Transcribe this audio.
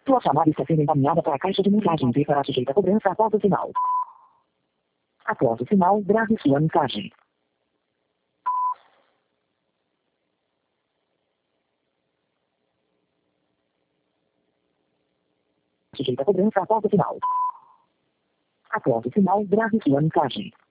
Sua chamada está sendo encaminhada para a caixa de mensagens e será sujeita a cobrança após o sinal. Após o sinal, grave sua mensagem. Sujeita a cobrança após o sinal. Após o sinal, grave sua mensagem.